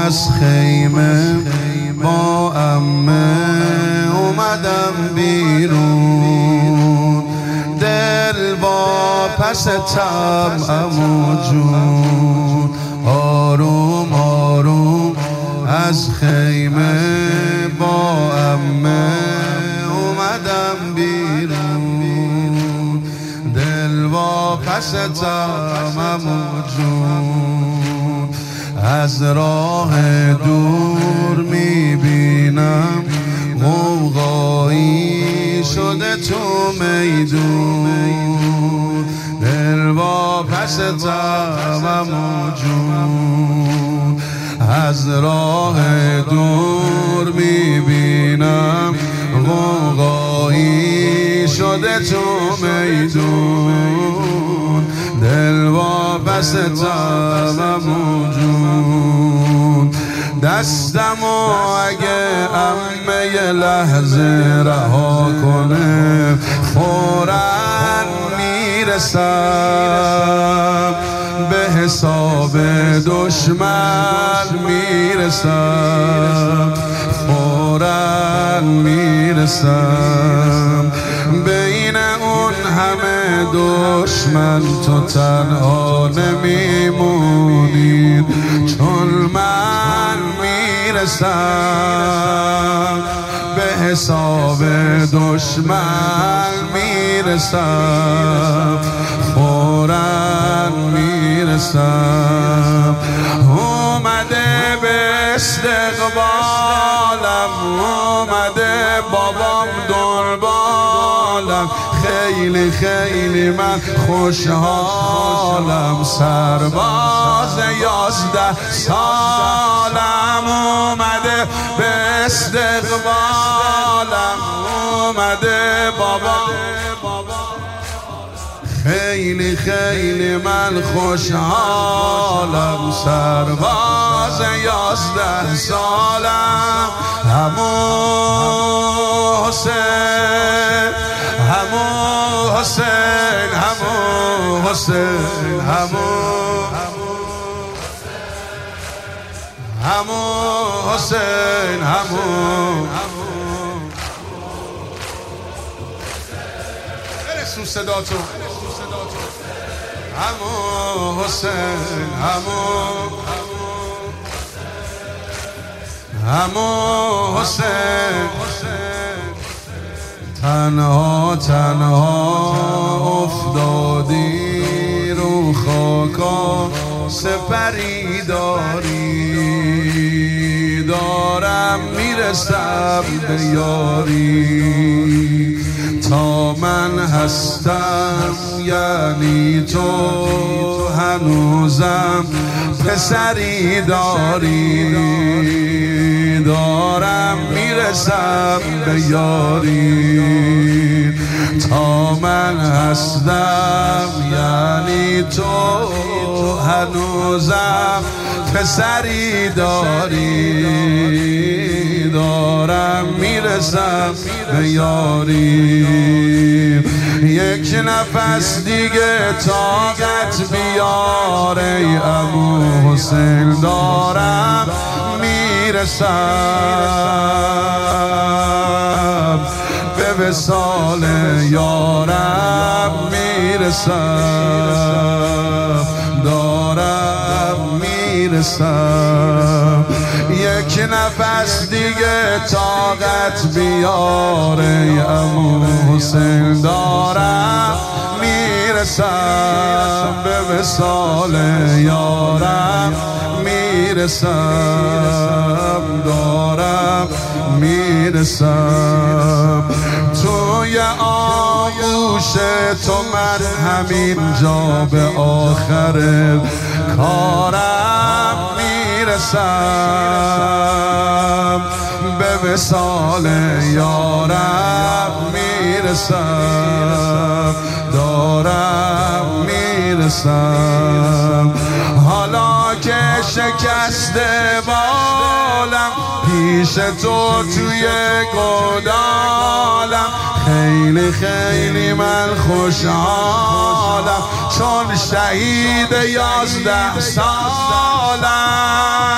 از خیمه با عمه اومدم بیرون، دل با پس طبعم و جون. آروم آروم از خیمه با عمه اومدم بیرون، دل با پس طبعم و جون. از راه دور میبینم غوغایی شده تو میدون، دل با پس طبعم و جون. از راه دور میبینم غوغایی شده تو میدون، دل با پس طبعم و جون. دستمو اگه عمه یه لحظه رها کنه فوراً میرسم، به حساب دشمن میرسم، فوراً میرسم. بین اون همه دشمن تو تنها نمیمونی، چون من میرسم، به حساب دشمن میرسم، فوراً میرسم. اومده به استقبالم، اومده بابام دنبالم، خیلی خیلی من خوشحالم. سرباز 11 سالم اومده به استقبالم، اومده بابام، خیلی خیلی من خوشحالم. سرباز 11 سالم، همون حسین، همون حسین، همون حسین، همون حسین، همون برسون صداتو، همون حسین، همون حسین. تنها تنها افتادی رو خاکا، سپری داری، دارم میرسم به یاری. تا من هستم یعنی تو هنوزم پسری داری، دارم میرسم به یاری. تا من هستم یعنی تو هنوزم پسری داری، دارم میرسم به یاری. یک نفس دیگه طاقت بیار ای عمو حسین، دارم میرسم به وصال یارم، میرسم، دارم میرسم. یک نفس دیگه طاقت بیار ای عمو حسین، دارم میرسم به وصال یارم، میرسم، دارم میرسم. توی آغوش تو من همینجا به آخر کارم میرسم، به وصال یارم میرسم، دارم میرسم. حالا که شکسته بالم پیش تو توی گودالم، خیلی خیلی من خوشحالم، چون شهید 11 سالم.